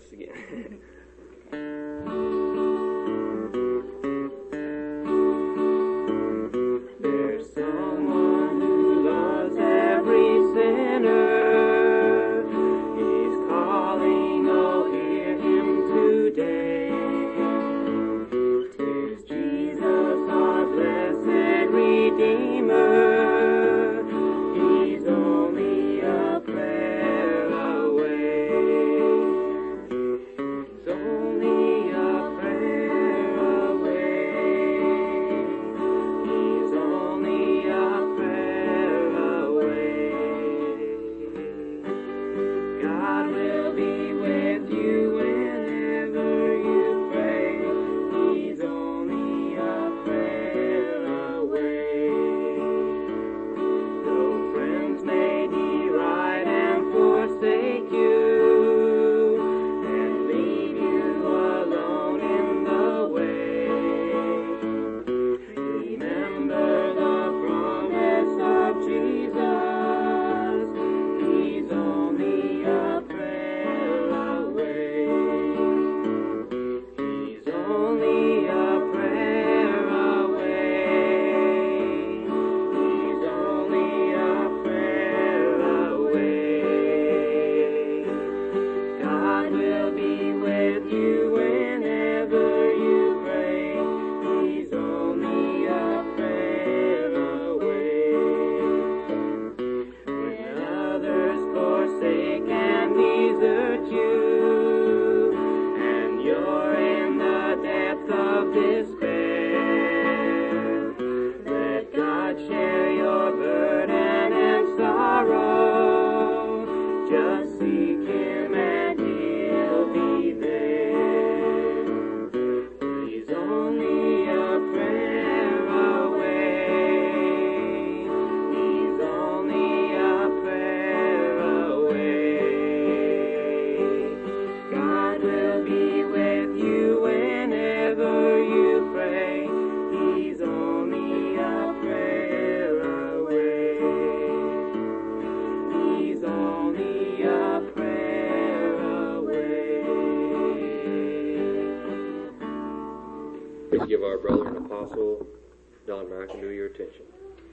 this again. There's someone who loves every sinner. He's calling, oh, hear him today. 'Tis Jesus, our blessed Redeemer. He's only a prayer away. He's only a prayer away. He's only a prayer away. God will be with you whenever you pray. He's only a prayer away. Though friends may deride and forsake you and leave you alone in the way, remember the promise of Jesus. He's only a prayer away. He's only a prayer away. He's only a prayer away. God will be with you whenever you pray. He's only a prayer away. When others forsake and desert you, and you're in the depth of despair, let God share your burden and sorrow. Just seek Him and He'll be there. He's only a prayer away. He's only a prayer away. God will be with you whenever you pray. He's only a prayer away. He's only a prayer away. Please give our brother and apostle, Don McAdoo, your attention.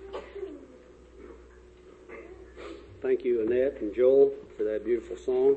Thank you, Annette and Joel, for that beautiful song.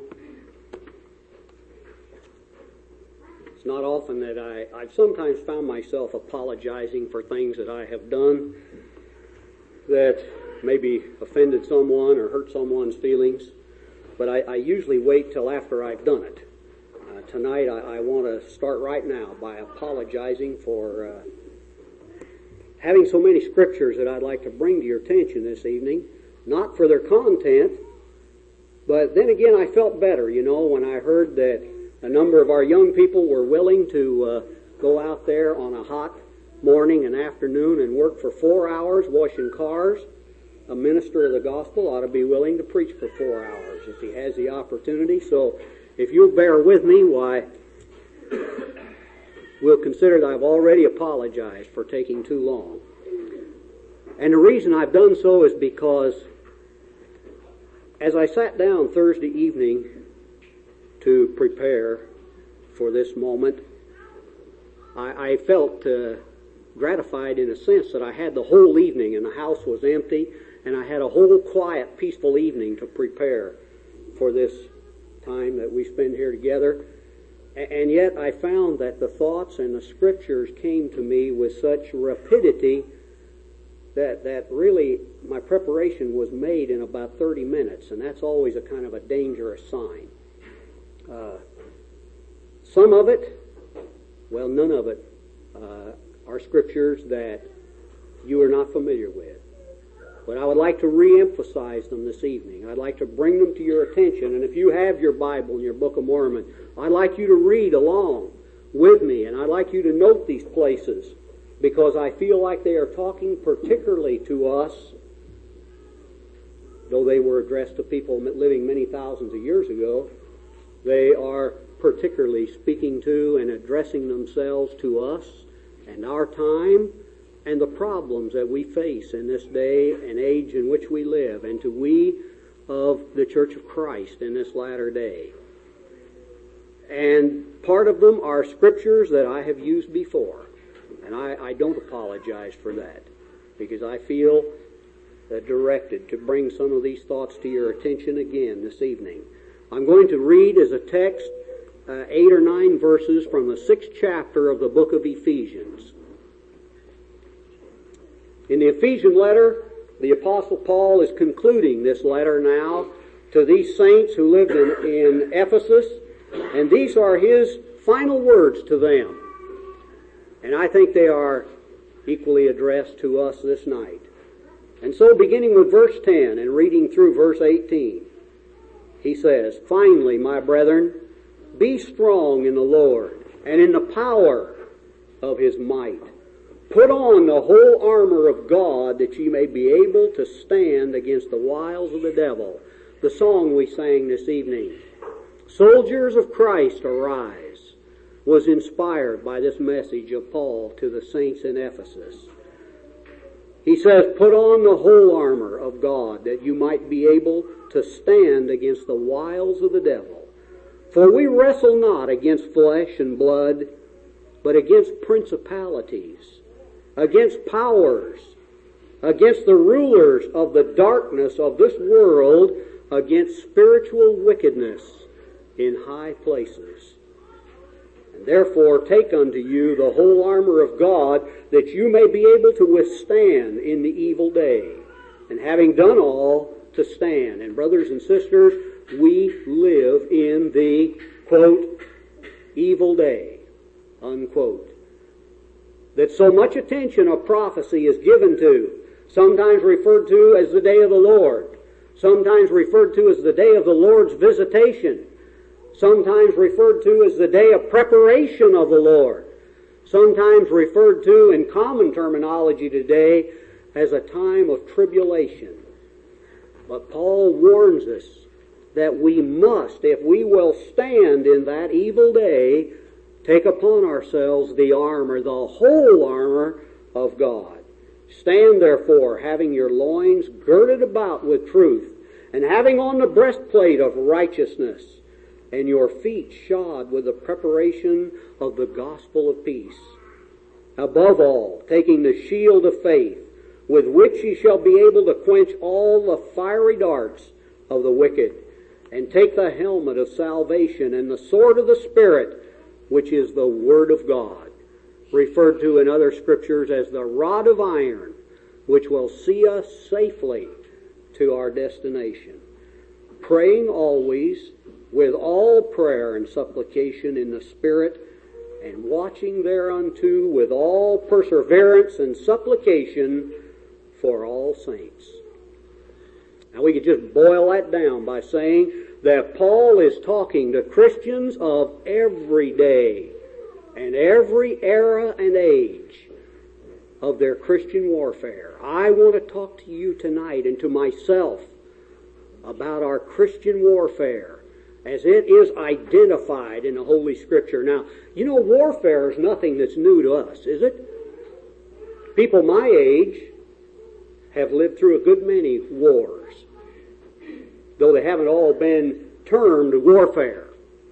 It's not often that I've sometimes found myself apologizing for things that I have done that maybe offended someone or hurt someone's feelings, but I usually wait till after I've done it. Tonight I want to start right now by apologizing for having so many scriptures that I'd like to bring to your attention this evening, not for their content, but then again I felt better, when I heard that a number of our young people were willing to go out there on a hot morning and afternoon and work for 4 hours washing cars. A minister of the gospel ought to be willing to preach for 4 hours if he has the opportunity. So if you'll bear with me, why, we'll consider that I've already apologized for taking too long. And the reason I've done so is because as I sat down Thursday evening to prepare for this moment, I felt gratified in a sense that I had the whole evening and the house was empty, and I had a whole quiet, peaceful evening to prepare for this time that we spend here together. And yet I found that the thoughts and the scriptures came to me with such rapidity that really my preparation was made in about 30 minutes, and that's always a kind of a dangerous sign. Some of it, well, none of it, are scriptures that you are not familiar with. But I would like to re-emphasize them this evening. I'd like to bring them to your attention. And if you have your Bible and your Book of Mormon, I'd like you to read along with me. And I'd like you to note these places, because I feel like they are talking particularly to us, though they were addressed to people living many thousands of years ago. They are particularly speaking to and addressing themselves to us and our time and the problems that we face in this day and age in which we live, and to we of the Church of Christ in this latter day. And part of them are scriptures that I have used before. And I don't apologize for that, because I feel directed to bring some of these thoughts to your attention again this evening. I'm going to read as a text 8 or 9 verses from the 6th chapter of the book of Ephesians. In the Ephesian letter, the Apostle Paul is concluding this letter now to these saints who lived in Ephesus, and these are his final words to them. And I think they are equally addressed to us this night. And so, beginning with verse 10 and reading through verse 18, he says, "Finally, my brethren, be strong in the Lord and in the power of his might. Put on the whole armor of God, that ye may be able to stand against the wiles of the devil." The song we sang this evening, "Soldiers of Christ, arise," was inspired by this message of Paul to the saints in Ephesus. He says, "Put on the whole armor of God, that you might be able to stand against the wiles of the devil. For we wrestle not against flesh and blood, but against principalities, against powers, against the rulers of the darkness of this world, against spiritual wickedness in high places. And therefore take unto you the whole armor of God, that you may be able to withstand in the evil day, and having done all, to stand." And brothers and sisters, we live in the, quote, evil day, unquote, that so much attention of prophecy is given to, sometimes referred to as the day of the Lord, sometimes referred to as the day of the Lord's visitation, sometimes referred to as the day of preparation of the Lord, sometimes referred to in common terminology today as a time of tribulation. But Paul warns us that we must, if we will stand in that evil day, take upon ourselves the armor, the whole armor of God. "Stand therefore, having your loins girded about with truth, and having on the breastplate of righteousness, and your feet shod with the preparation of the gospel of peace. Above all, taking the shield of faith, with which ye shall be able to quench all the fiery darts of the wicked, and take the helmet of salvation and the sword of the Spirit, which is the Word of God," referred to in other scriptures as the rod of iron, which will see us safely to our destination. "Praying always with all prayer and supplication in the Spirit, and watching thereunto with all perseverance and supplication for all saints." Now we could just boil that down by saying that Paul is talking to Christians of every day and every era and age of their Christian warfare. I want to talk to you tonight and to myself about our Christian warfare as it is identified in the Holy Scripture. Now, you know, warfare is nothing that's new to us, is it? People my age have lived through a good many wars, though they haven't all been termed warfare.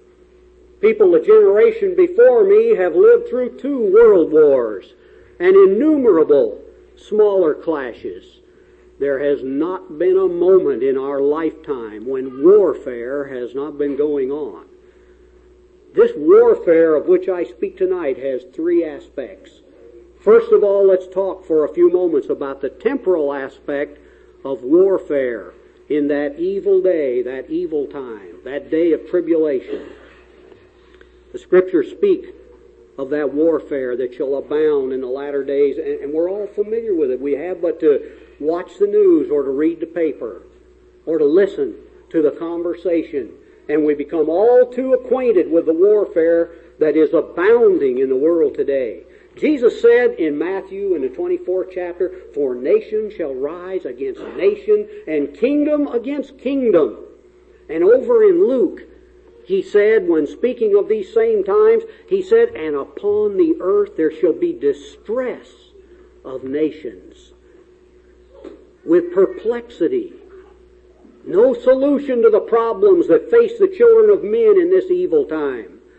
People a generation before me have lived through 2 world wars and innumerable smaller clashes. There has not been a moment in our lifetime when warfare has not been going on. This warfare of which I speak tonight has 3 aspects. First of all, let's talk for a few moments about the temporal aspect of warfare in that evil day, that evil time, that day of tribulation. The Scriptures speak of that warfare that shall abound in the latter days, and we're all familiar with it. We have but to watch the news or to read the paper or to listen to the conversation, and we become all too acquainted with the warfare that is abounding in the world today. Jesus said in Matthew in the 24th chapter, "For nation shall rise against nation, and kingdom against kingdom." And over in Luke, he said, when speaking of these same times, he said, "And upon the earth there shall be distress of nations," with perplexity. No solution to the problems that face the children of men in this evil time.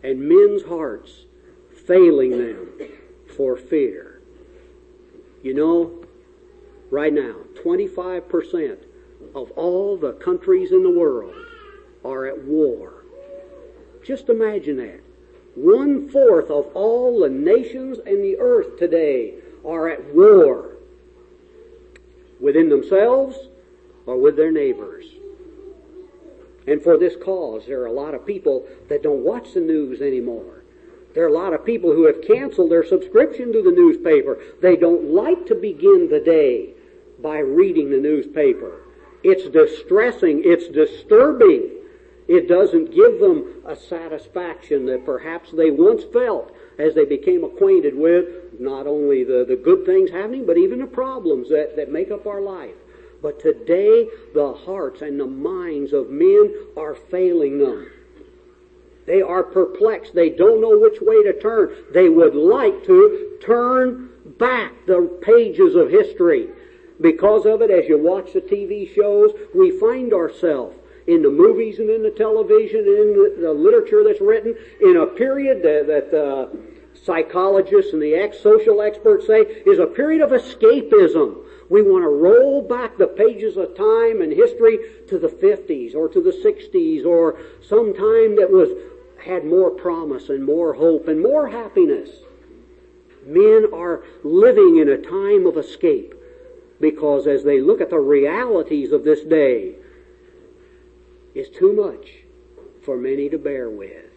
and men's hearts failing them for fear. You know, right now, 25% of all the countries in the world are at war. Just imagine that. 1/4 of all the nations in the earth today are at war within themselves or with their neighbors. And for this cause, there are a lot of people that don't watch the news anymore. There are a lot of people who have canceled their subscription to the newspaper. They don't like to begin the day by reading the newspaper. It's distressing. It's disturbing. It doesn't give them a satisfaction that perhaps they once felt as they became acquainted with not only the good things happening, but even the problems that make up our life. But today, the hearts and the minds of men are failing them. They are perplexed. They don't know which way to turn. They would like to turn back the pages of history. Because of it, as you watch the TV shows, we find ourselves in the movies and in the television and in the literature that's written in a period that psychologists and the social experts say is a period of escapism. We want to roll back the pages of time and history to the 50s or to the 60s or some time that had more promise and more hope and more happiness. Men are living in a time of escape because as they look at the realities of this day, it's too much for many to bear with.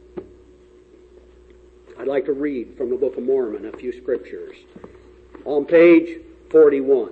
I'd like to read from the Book of Mormon a few scriptures. On page 41.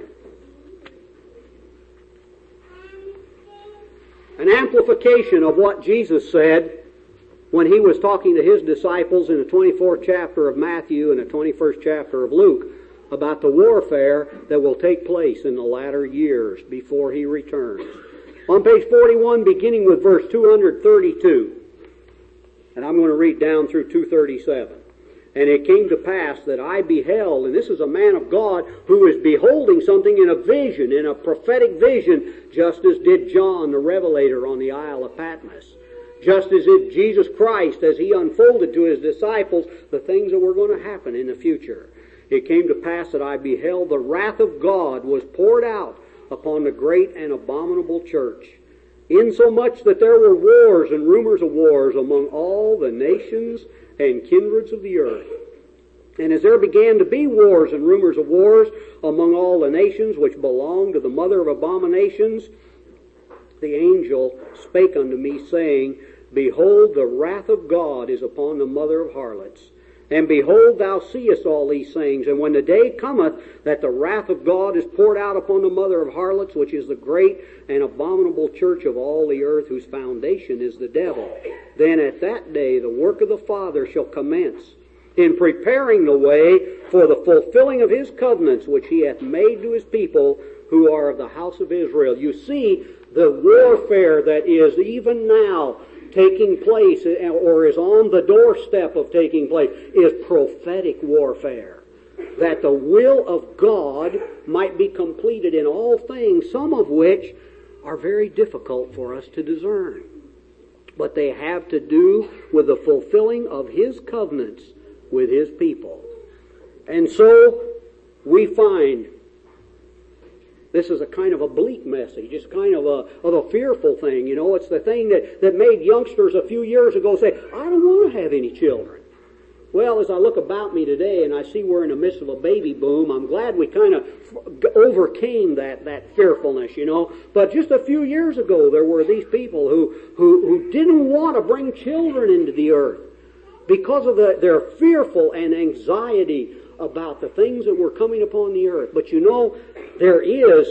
An amplification of what Jesus said when he was talking to his disciples in the 24th chapter of Matthew and the 21st chapter of Luke about the warfare that will take place in the latter years before he returns. On page 41, beginning with verse 232, and I'm going to read down through 237. And it came to pass that I beheld, and this is a man of God who is beholding something in a vision, in a prophetic vision, just as did John the Revelator on the Isle of Patmos. Just as did Jesus Christ as he unfolded to his disciples the things that were going to happen in the future. It came to pass that I beheld the wrath of God was poured out upon the great and abominable church, insomuch that there were wars and rumors of wars among all the nations and kindreds of the earth. And as there began to be wars and rumors of wars among all the nations which belonged to the mother of abominations, the angel spake unto me, saying, Behold, the wrath of God is upon the mother of harlots. And behold, thou seest all these things. And when the day cometh that the wrath of God is poured out upon the mother of harlots, which is the great and abominable church of all the earth, whose foundation is the devil, then at that day the work of the Father shall commence in preparing the way for the fulfilling of his covenants, which he hath made to his people who are of the house of Israel. You see, the warfare that is even now taking place or is on the doorstep of taking place is prophetic warfare. That the will of God might be completed in all things, some of which are very difficult for us to discern. But they have to do with the fulfilling of his covenants with his people. And so we find this is a kind of a bleak message. It's kind of a fearful thing. You know, it's the thing that made youngsters a few years ago say, I don't want to have any children. Well, as I look about me today and I see we're in the midst of a baby boom, I'm glad we kind of overcame that fearfulness, you know. But just a few years ago, there were these people who didn't want to bring children into the earth because of their fearful and anxiety about the things that were coming upon the earth. But you know, there is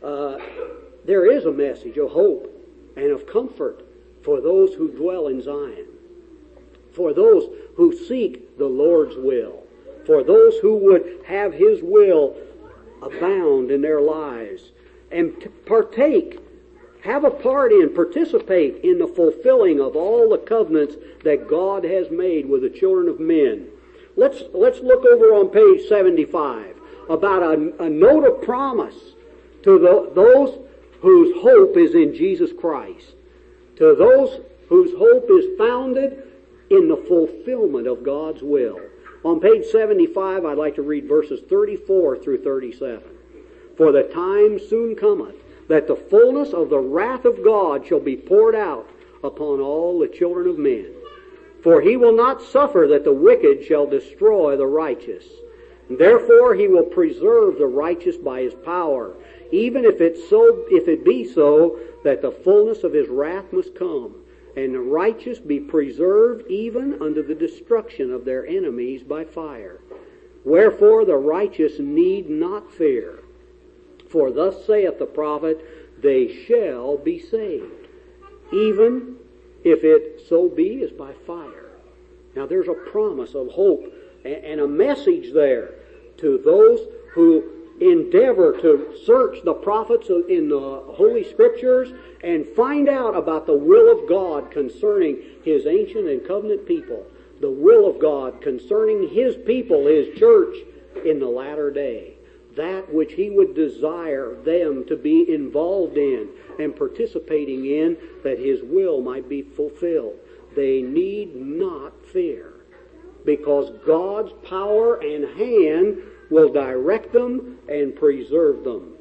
a message of hope and of comfort for those who dwell in Zion, for those who seek the Lord's will, for those who would have his will abound in their lives and partake, have a part in, participate in the fulfilling of all the covenants that God has made with the children of men. Let's look over on page 75 about a note of promise to those whose hope is in Jesus Christ, to those whose hope is founded in the fulfillment of God's will. On page 75, I'd like to read verses 34 through 37. For the time soon cometh, that the fullness of the wrath of God shall be poured out upon all the children of men. For he will not suffer that the wicked shall destroy the righteous. Therefore he will preserve the righteous by his power, even if it be so that the fullness of his wrath must come, and the righteous be preserved even unto the destruction of their enemies by fire. Wherefore the righteous need not fear. For thus saith the prophet, they shall be saved, even if it so be as by fire. Now there's a promise of hope and a message there to those who endeavor to search the prophets in the Holy Scriptures and find out about the will of God concerning His ancient and covenant people, the will of God concerning His people, His church, in the latter day, that which He would desire them to be involved in and participating in, that His will might be fulfilled. They need not fear, because God's power and hand will direct them and preserve them.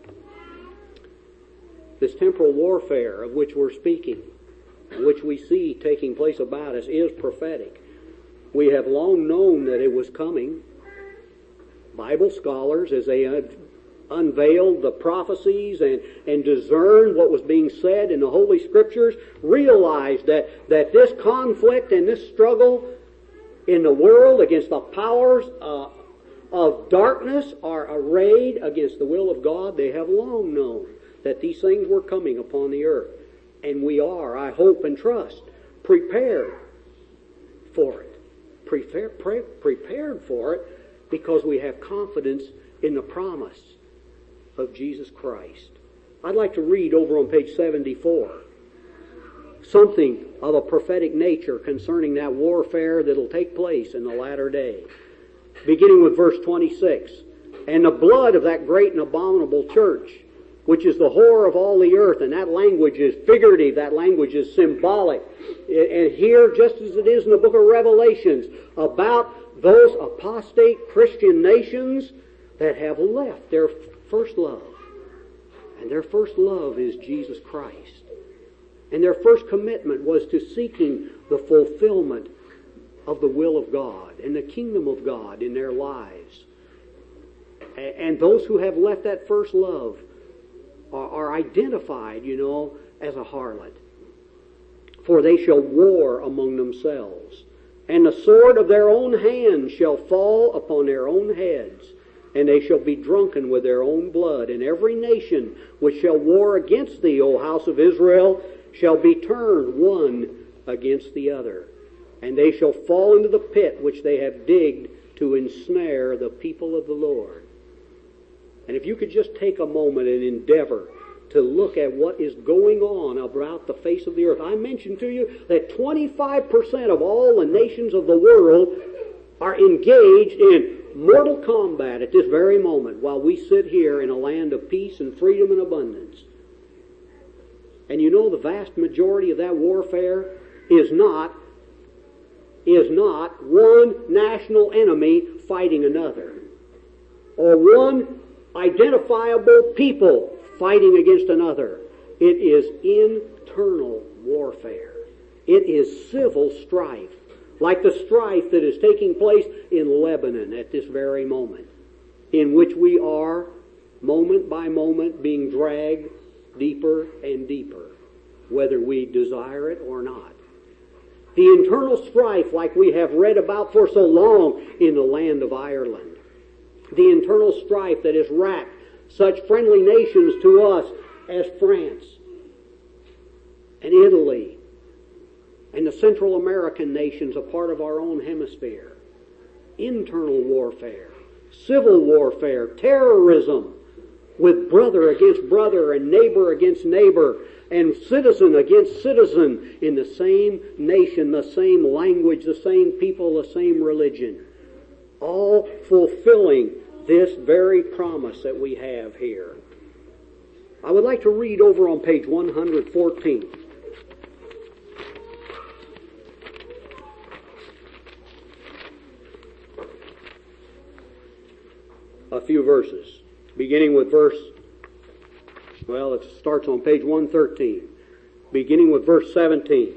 This temporal warfare of which we're speaking, which we see taking place about us, is prophetic. We have long known that it was coming. Bible scholars, as they unveiled the prophecies and discerned what was being said in the Holy Scriptures, realized that this conflict and this struggle in the world against the powers of darkness are arrayed against the will of God. They have long known that these things were coming upon the earth. And we are, I hope and trust, prepared for it. Prepared for it because we have confidence in the promise of Jesus Christ. I'd like to read over on page 74 something of a prophetic nature concerning that warfare that'll take place in the latter day. Beginning with verse 26. And the blood of that great and abominable church, which is the whore of all the earth, and that language is figurative, that language is symbolic. And here, just as it is in the book of Revelations, about those apostate Christian nations that have left their first love. And their first love is Jesus Christ. And their first commitment was to seeking the fulfillment of the will of God and the kingdom of God in their lives. And those who have left that first love are identified, as a harlot. For they shall war among themselves, and the sword of their own hand shall fall upon their own heads, and they shall be drunken with their own blood. And every nation which shall war against thee, O house of Israel, shall be turned one against the other. And they shall fall into the pit which they have digged to ensnare the people of the Lord. And if you could just take a moment and endeavor to look at what is going on about the face of the earth. I mentioned to you that 25% of all the nations of the world are engaged in mortal combat at this very moment, while we sit here in a land of peace and freedom and abundance. And the vast majority of that warfare is not one national enemy fighting another, or one identifiable people fighting against another. It is internal warfare. It is civil strife, like the strife that is taking place in Lebanon at this very moment, in which we are, moment by moment, being dragged deeper and deeper, whether we desire it or not. The internal strife, like we have read about for so long in the land of Ireland. The internal strife that has racked such friendly nations to us as France and Italy and the Central American nations, a part of our own hemisphere. Internal warfare, civil warfare, terrorism, with brother against brother and neighbor against neighbor and citizen against citizen in the same nation, the same language, the same people, the same religion. All fulfilling this very promise that we have here. I would like to read over on page 114. a few verses, beginning with it starts on page 113, beginning with verse 17.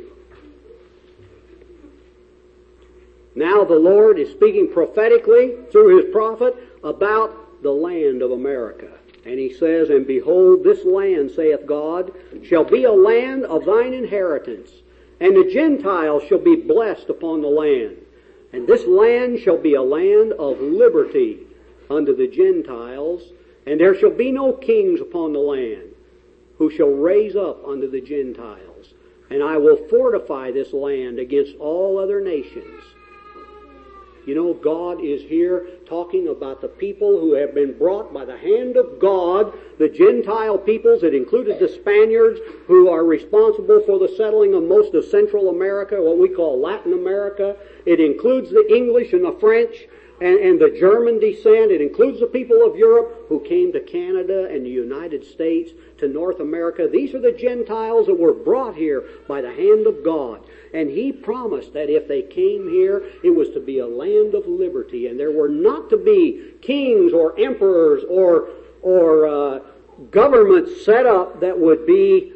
Now the Lord is speaking prophetically through His prophet about the land of America. And He says, And behold, this land, saith God, shall be a land of thine inheritance, and the Gentiles shall be blessed upon the land. And this land shall be a land of liberty unto the Gentiles, and there shall be no kings upon the land, who shall raise up unto the Gentiles. And I will fortify this land against all other nations. You know, God is here talking about the people who have been brought by the hand of God, the Gentile peoples. It included the Spaniards, who are responsible for the settling of most of Central America, what we call Latin America. It includes the English and the French and the German descent. It includes the people of Europe who came to Canada and the United States, to North America. These are the Gentiles that were brought here by the hand of God. And He promised that if they came here, it was to be a land of liberty, and there were not to be kings or emperors or governments set up that would be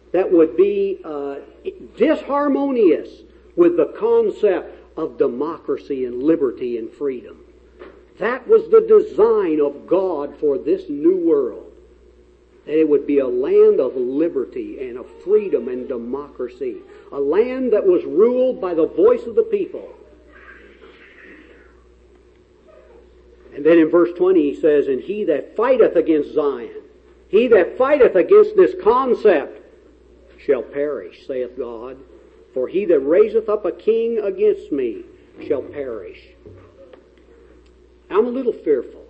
disharmonious with the concept of democracy and liberty and freedom. That was the design of God for this new world. That it would be a land of liberty and of freedom and democracy. A land that was ruled by the voice of the people. And then in verse 20 He says, And he that fighteth against Zion, he that fighteth against this concept, shall perish, saith God. For he that raiseth up a king against me shall perish. I'm a little fearful.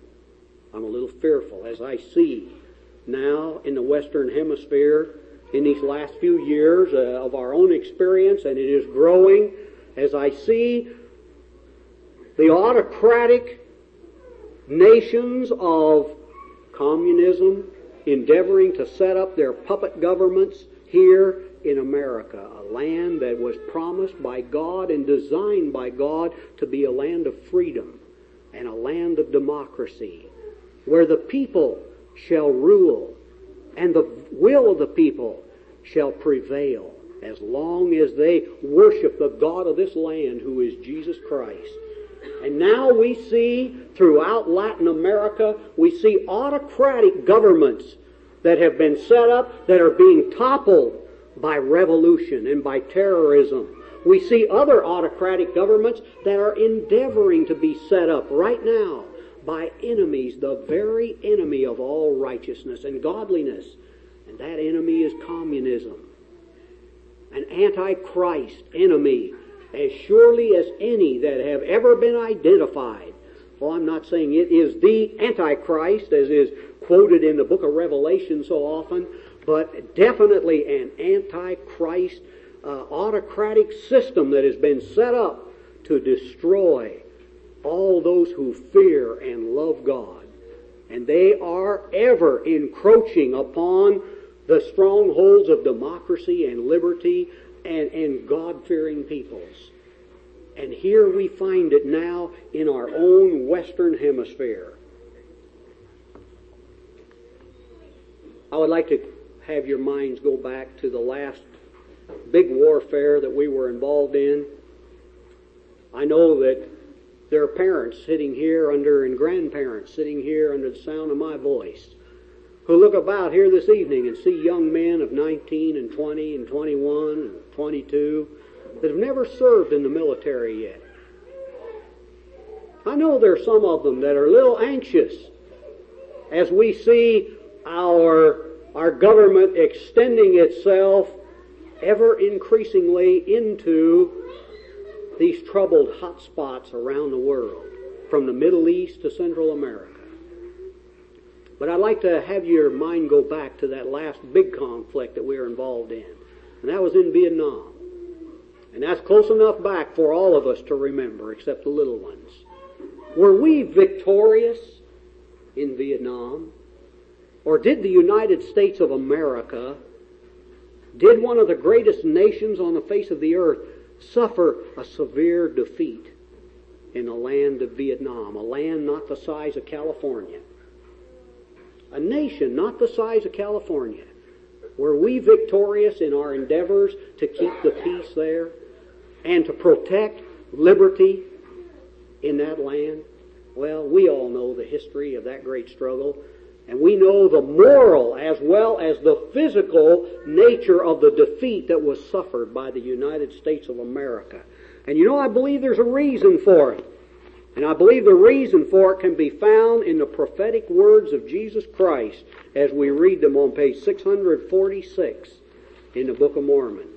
As I see now in the Western Hemisphere, in these last few years of our own experience, and it is growing, as I see the autocratic nations of communism endeavoring to set up their puppet governments here in America, a land that was promised by God and designed by God to be a land of freedom and a land of democracy, where the people shall rule and the will of the people shall prevail as long as they worship the God of this land, who is Jesus Christ. And now we see throughout Latin America, we see autocratic governments that have been set up that are being toppled by revolution and by terrorism. We see other autocratic governments that are endeavoring to be set up right now by enemies, the very enemy of all righteousness and godliness. And that enemy is communism. An antichrist enemy, as surely as any that have ever been identified. Well, I'm not saying it is the Antichrist, as is quoted in the book of Revelation so often, but definitely an Antichrist autocratic system that has been set up to destroy all those who fear and love God. And they are ever encroaching upon the strongholds of democracy and liberty and God-fearing peoples. And here we find it now in our own Western Hemisphere. I would like to have your minds go back to the last big warfare that we were involved in. I know that there are parents sitting here and grandparents sitting here under the sound of my voice who look about here this evening and see young men of 19 and 20 and 21 and 22 that have never served in the military yet. I know there are some of them that are a little anxious as we see our government extending itself ever increasingly into these troubled hot spots around the world, from the Middle East to Central America. But I'd like to have your mind go back to that last big conflict that we were involved in, and that was in Vietnam. And that's close enough back for all of us to remember, except the little ones. Were we victorious in Vietnam? Or did the United States of America, did one of the greatest nations on the face of the earth, suffer a severe defeat in the land of Vietnam, a land not the size of California. A nation not the size of California. Were we victorious in our endeavors to keep the peace there and to protect liberty in that land? Well, we all know the history of that great struggle, and we know the moral as well as the physical nature of the defeat that was suffered by the United States of America. And I believe there's a reason for it. And I believe the reason for it can be found in the prophetic words of Jesus Christ as we read them on page 646 in the Book of Mormon.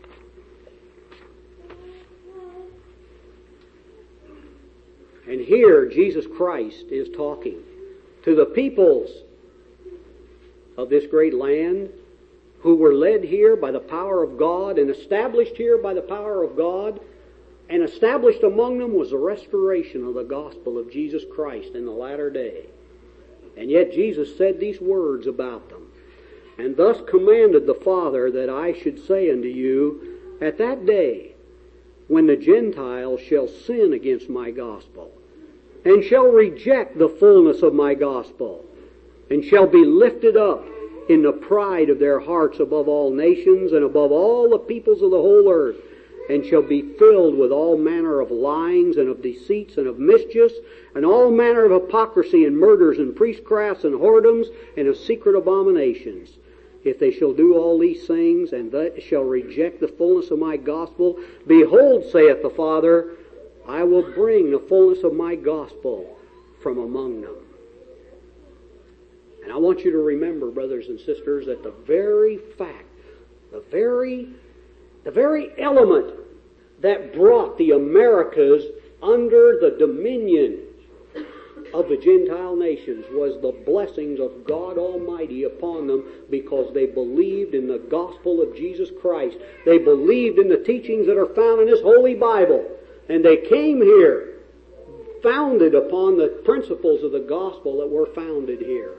And here Jesus Christ is talking to the peoples of this great land who were led here by the power of God and established here by the power of God. And established among them was the restoration of the gospel of Jesus Christ in the latter day. And yet Jesus said these words about them. And thus commanded the Father that I should say unto you, at that day, when the Gentiles shall sin against my gospel, and shall reject the fullness of my gospel, and shall be lifted up in the pride of their hearts above all nations and above all the peoples of the whole earth, and shall be filled with all manner of lyings and of deceits and of mischiefs and all manner of hypocrisy and murders and priestcrafts and whoredoms and of secret abominations. If they shall do all these things and they shall reject the fullness of my gospel, behold, saith the Father, I will bring the fullness of my gospel from among them. And I want you to remember, brothers and sisters, that the very fact, the very element that brought the Americas under the dominion of the Gentile nations was the blessings of God Almighty upon them because they believed in the gospel of Jesus Christ. They believed in the teachings that are found in this Holy Bible. And they came here founded upon the principles of the gospel that were founded here.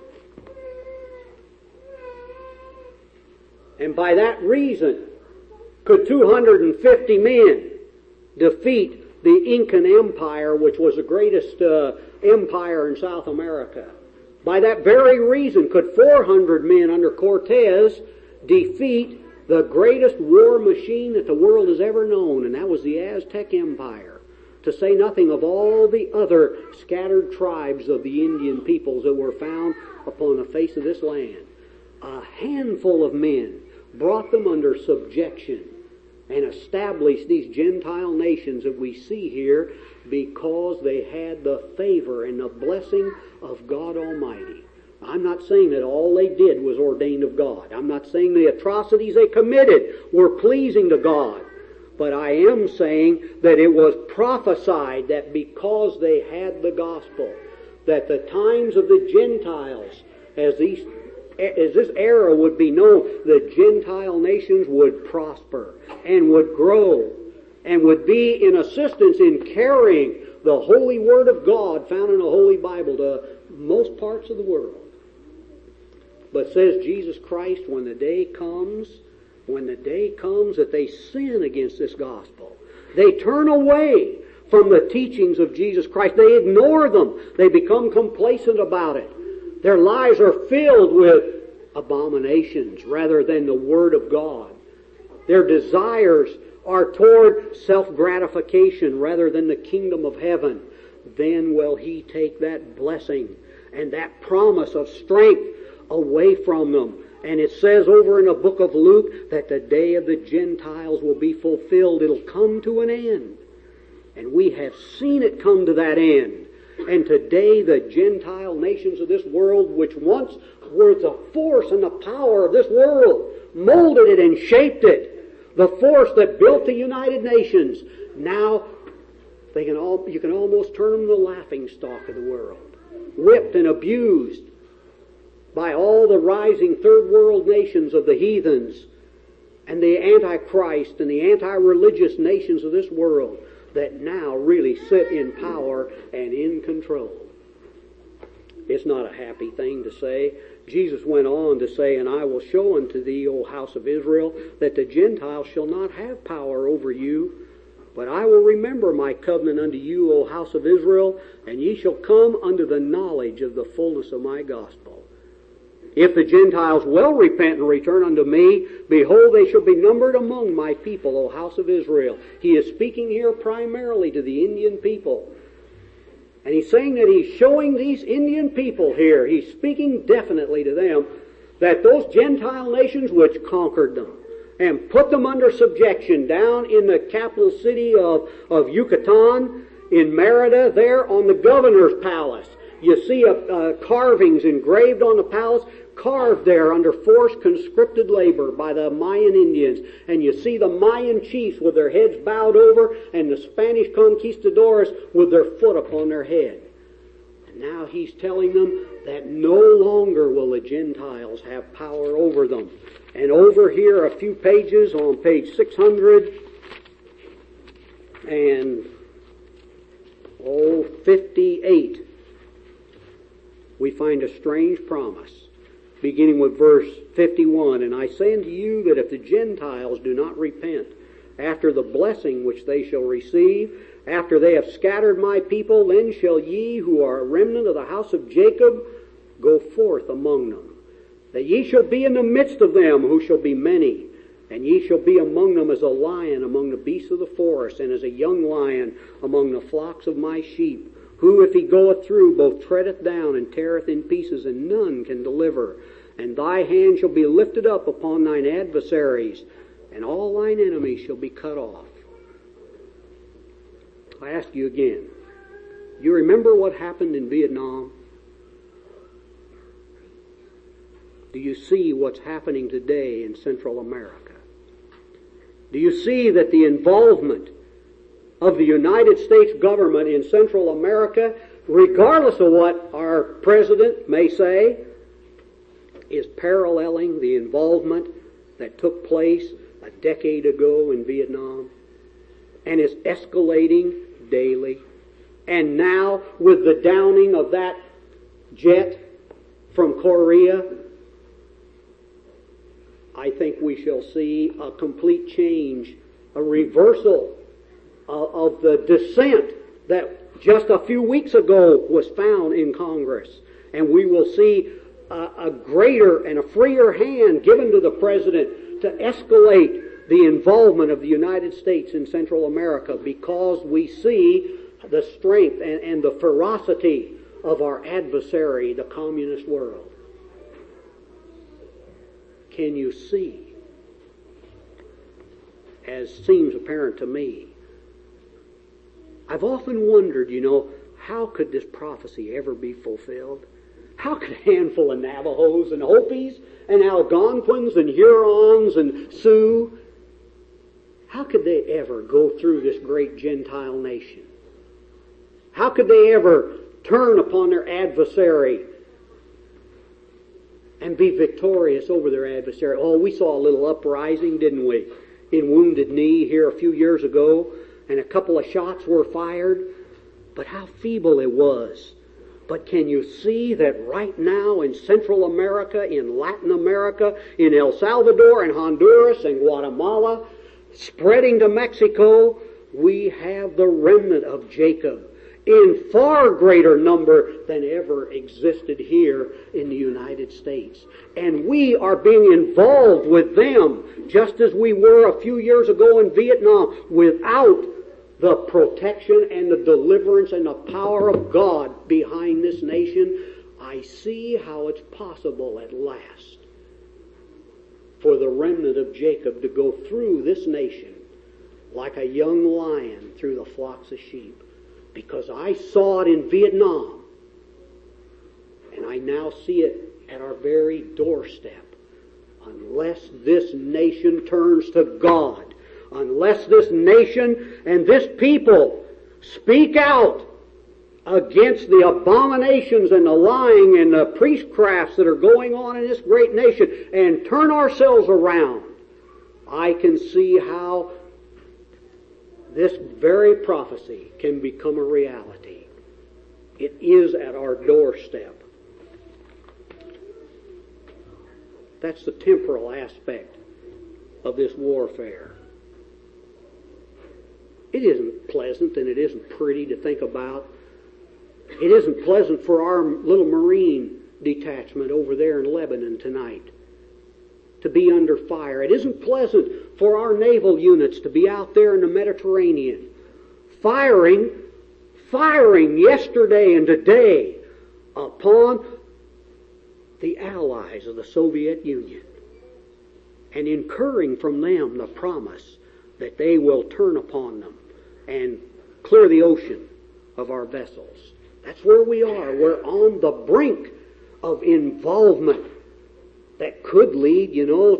And by that reason, could 250 men defeat the Incan Empire, which was the greatest empire in South America? By that very reason, could 400 men under Cortez defeat the greatest war machine that the world has ever known, and that was the Aztec Empire, to say nothing of all the other scattered tribes of the Indian peoples that were found upon the face of this land. A handful of men brought them under subjection and established these Gentile nations that we see here because they had the favor and the blessing of God Almighty. I'm not saying that all they did was ordained of God. I'm not saying the atrocities they committed were pleasing to God. But I am saying that it was prophesied that because they had the gospel, that the times of the Gentiles, as this era would be known, the Gentile nations would prosper and would grow and would be in assistance in carrying the holy word of God found in the Holy Bible to most parts of the world. But says Jesus Christ, when the day comes that they sin against this gospel, they turn away from the teachings of Jesus Christ, they ignore them, they become complacent about it. Their lives are filled with abominations rather than the Word of God. Their desires are toward self-gratification rather than the kingdom of heaven. Then will He take that blessing and that promise of strength away from them. And it says over in the book of Luke that the day of the Gentiles will be fulfilled. It'll come to an end. And we have seen it come to that end. And today the Gentile nations of this world, which once were the force and the power of this world, molded it and shaped it. The force that built the United Nations. Now you can almost turn them the laughingstock of the world. Whipped and abused by all the rising third world nations of the heathens and the Antichrist and the anti-religious nations of this world that now really sit in power and in control. It's not a happy thing to say. Jesus went on to say, and I will show unto thee, O house of Israel, that the Gentiles shall not have power over you, But I will remember my covenant unto you, O house of Israel, and ye shall come unto the knowledge of the fullness of my gospel. If the Gentiles will repent and return unto me, behold, they shall be numbered among my people, O house of Israel. He is speaking here primarily to the Indian people. And he's saying that he's showing these Indian people here, he's speaking definitely to them, that those Gentile nations which conquered them and put them under subjection down in the capital city of Yucatan, in Merida, there on the governor's palace. You see carvings engraved on the palace, carved there under forced conscripted labor by the Mayan Indians. And you see the Mayan chiefs with their heads bowed over, and the Spanish conquistadors with their foot upon their head. And now he's telling them that no longer will the Gentiles have power over them. And over here, a few pages, on page 658, we find a strange promise, beginning with verse 51. And I say unto you that if the Gentiles do not repent, after the blessing which they shall receive, after they have scattered my people, then shall ye who are a remnant of the house of Jacob go forth among them. That ye shall be in the midst of them, who shall be many, and ye shall be among them as a lion among the beasts of the forest, and as a young lion among the flocks of my sheep, who, if he goeth through, both treadeth down and teareth in pieces, and none can deliver. And thy hand shall be lifted up upon thine adversaries, and all thine enemies shall be cut off. I ask you again, you remember what happened in Vietnam? Do you see what's happening today in Central America? Do you see that the involvement of the United States government in Central America, regardless of what our president may say, is paralleling the involvement that took place a decade ago in Vietnam, and is escalating daily? And now, with the downing of that jet from Korea, I think we shall see a complete change, a reversal of the dissent that just a few weeks ago was found in Congress. And we will see a greater and a freer hand given to the President to escalate the involvement of the United States in Central America, because we see the strength and the ferocity of our adversary, the communist world. Can you see, as seems apparent to me? I've often wondered, how could this prophecy ever be fulfilled? How could a handful of Navajos and Hopis and Algonquins and Hurons and Sioux, how could they ever go through this great Gentile nation? How could they ever turn upon their adversary and be victorious over their adversary? Oh, we saw a little uprising, didn't we, in Wounded Knee here a few years ago, and a couple of shots were fired, but how feeble it was. But can you see that right now in Central America, in Latin America, in El Salvador and Honduras and Guatemala, spreading to Mexico, we have the remnant of Jacob in far greater number than ever existed here in the United States. And we are being involved with them, just as we were a few years ago in Vietnam, without the protection and the deliverance and the power of God behind this nation. I see how it's possible at last for the remnant of Jacob to go through this nation like a young lion through the flocks of sheep. Because I saw it in Vietnam, and I now see it at our very doorstep. Unless this nation turns to God, unless this nation and this people speak out against the abominations and the lying and the priestcrafts that are going on in this great nation, and turn ourselves around, I can see how this very prophecy can become a reality. It is at our doorstep. That's the temporal aspect of this warfare. It isn't pleasant and it isn't pretty to think about. It isn't pleasant for our little Marine detachment over there in Lebanon tonight to be under fire. It isn't pleasant for our naval units to be out there in the Mediterranean firing yesterday and today upon the allies of the Soviet Union and incurring from them the promise that they will turn upon them and clear the ocean of our vessels. That's where we are. We're on the brink of involvement that could lead,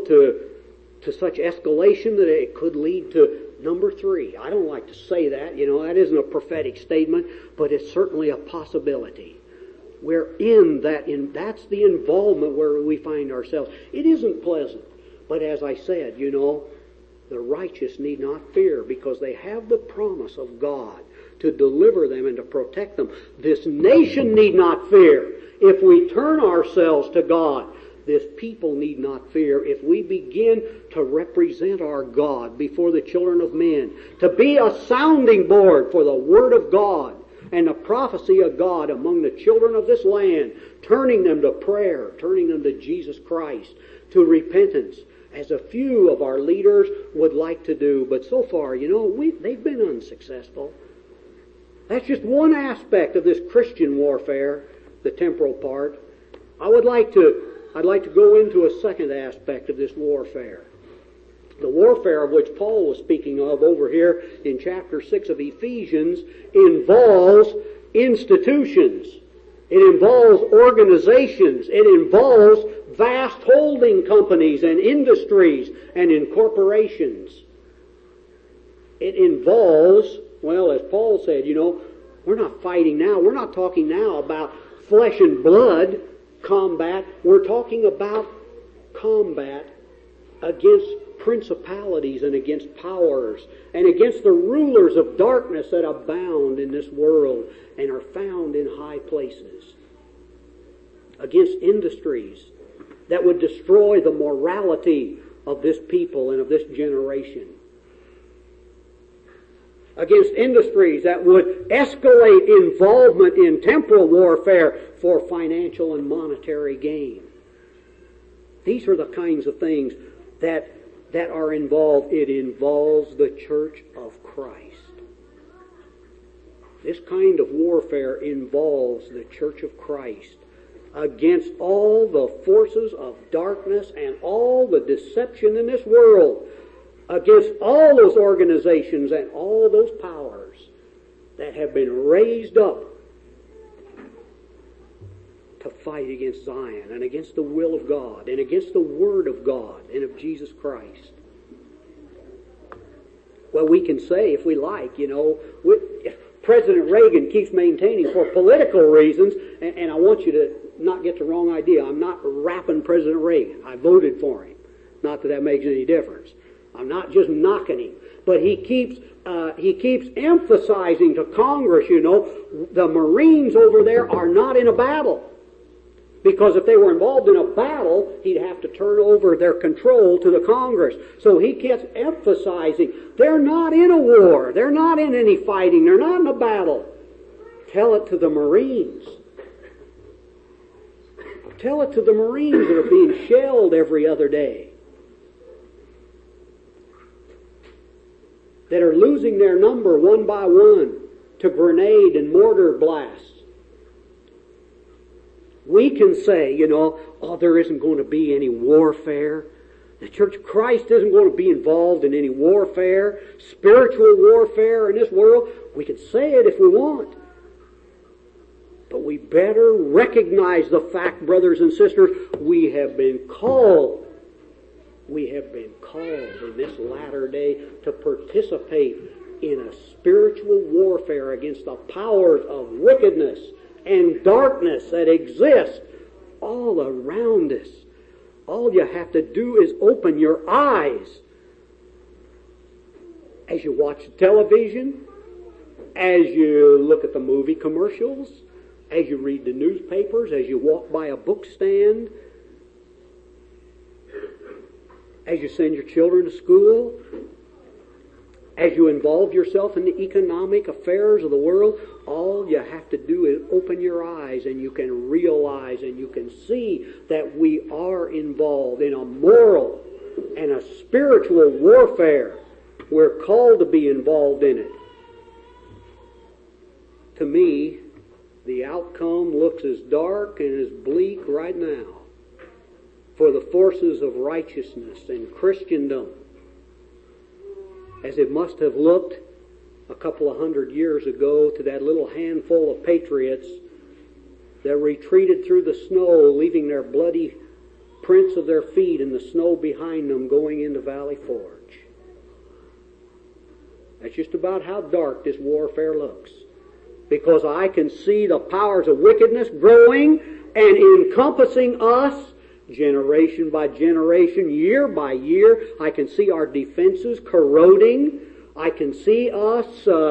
to such escalation that it could lead to number 3. I don't like to say that, that isn't a prophetic statement, but it's certainly a possibility. We're in that, that's the involvement where we find ourselves. It isn't pleasant, but as I said, the righteous need not fear because they have the promise of God to deliver them and to protect them. This nation need not fear if we turn ourselves to God. This people need not fear if we begin to represent our God before the children of men, to be a sounding board for the Word of God and the prophecy of God among the children of this land, turning them to prayer, turning them to Jesus Christ, to repentance, as a few of our leaders would like to do. But so far, they've been unsuccessful. That's just one aspect of this Christian warfare, the temporal part. I'd like to go into a second aspect of this warfare. The warfare of which Paul was speaking of over here in chapter 6 of Ephesians involves institutions. It involves organizations. It involves vast holding companies and industries and incorporations. It involves, as Paul said, we're not fighting now. We're not talking now about flesh and blood combat. We're talking about combat against principalities and against powers and against the rulers of darkness that abound in this world and are found in high places. Against industries that would destroy the morality of this people and of this generation. Against industries that would escalate involvement in temporal warfare for financial and monetary gain. These are the kinds of things that are involved. It involves the church of Christ. This kind of warfare involves the church of Christ against all the forces of darkness and all the deception in this world, against all those organizations and all those powers that have been raised up to fight against Zion and against the will of God and against the Word of God and of Jesus Christ. Well, we can say, if we like, President Reagan keeps maintaining for political reasons, and I want you to not get the wrong idea. I'm not rapping President Reagan. I voted for him. Not that makes any difference. I'm not just knocking him. But he keeps emphasizing to Congress, the Marines over there are not in a battle. Because if they were involved in a battle, he'd have to turn over their control to the Congress. So he keeps emphasizing, they're not in a war. They're not in any fighting. They're not in a battle. Tell it to the Marines. Tell it to the Marines that are being shelled every other day. That are losing their number one by one to grenade and mortar blasts. We can say, there isn't going to be any warfare. The Church of Christ isn't going to be involved in any warfare, spiritual warfare in this world. We can say it if we want. But we better recognize the fact, brothers and sisters, we have been called. We have been called in this latter day to participate in a spiritual warfare against the powers of wickedness and darkness that exist all around us. All you have to do is open your eyes as you watch television, as you look at the movie commercials, as you read the newspapers, as you walk by a book stand, as you send your children to school, As you involve yourself in the economic affairs of the world, all you have to do is open your eyes and you can realize and you can see that we are involved in a moral and a spiritual warfare. We're called to be involved in it. To me, the outcome looks as dark and as bleak right now for the forces of righteousness and Christendom as it must have looked a couple of 100 years ago to that little handful of patriots that retreated through the snow, leaving their bloody prints of their feet in the snow behind them going into Valley Forge. That's just about how dark this warfare looks. Because I can see the powers of wickedness growing and encompassing us generation by generation, year by year. I can see our defenses corroding. I can see us